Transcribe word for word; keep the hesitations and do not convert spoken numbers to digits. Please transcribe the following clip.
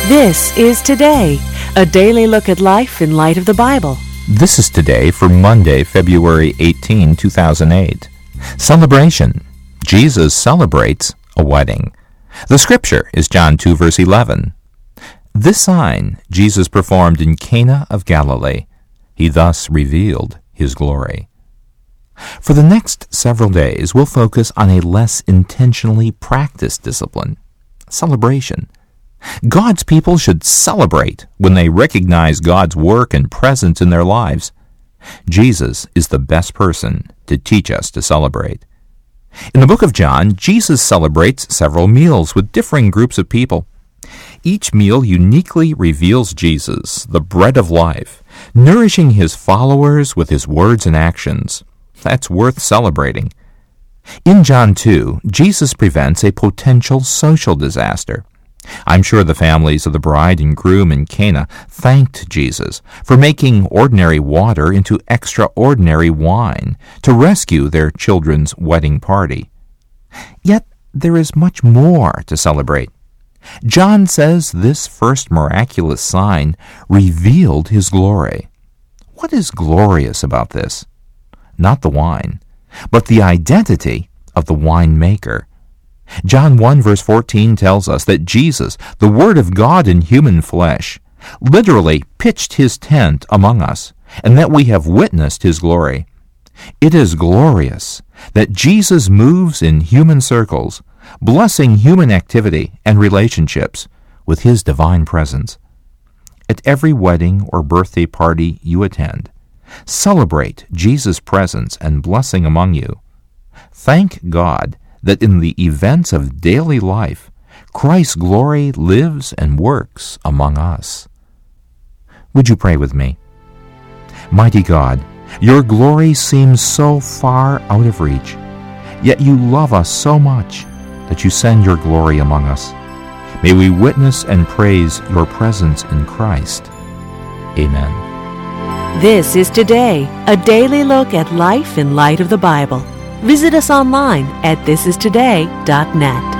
This is Today, a daily look at life in light of the Bible. This is Today for Monday, February eighteenth, two thousand eight. Celebration. Jesus celebrates a wedding. The scripture is John two, verse eleven. This sign Jesus performed in Cana of Galilee. He thus revealed his glory. For the next several days, we'll focus on a less intentionally practiced discipline, celebration. God's people should celebrate when they recognize God's work and presence in their lives. Jesus is the best person to teach us to celebrate. In the book of John, Jesus celebrates several meals with differing groups of people. Each meal uniquely reveals Jesus, the bread of life, nourishing his followers with his words and actions. That's worth celebrating. In John two, Jesus prevents a potential social disaster. I'm sure the families of the bride and groom in Cana thanked Jesus for making ordinary water into extraordinary wine to rescue their children's wedding party. Yet there is much more to celebrate. John says this first miraculous sign revealed his glory. What is glorious about this? Not the wine, but the identity of the winemaker. John one, verse fourteen tells us that Jesus, the Word of God in human flesh, literally pitched his tent among us, and that we have witnessed his glory. It is glorious that Jesus moves in human circles, blessing human activity and relationships with his divine presence. At every wedding or birthday party you attend, celebrate Jesus' presence and blessing among you. Thank God that in the events of daily life, Christ's glory lives and works among us. Would you pray with me? Mighty God, your glory seems so far out of reach, yet you love us so much that you send your glory among us. May we witness and praise your presence in Christ. Amen. This is Today, a daily look at life in light of the Bible. Visit us online at this is today dot net.